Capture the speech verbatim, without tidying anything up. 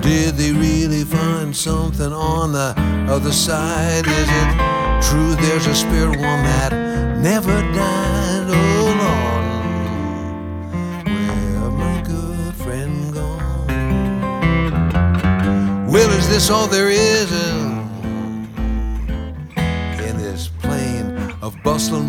Did they really find something on the other side? Is it true there's a spirit one that never died? Oh Lord, where my good friend gone? Well, is this all there is in, in this plain of bustling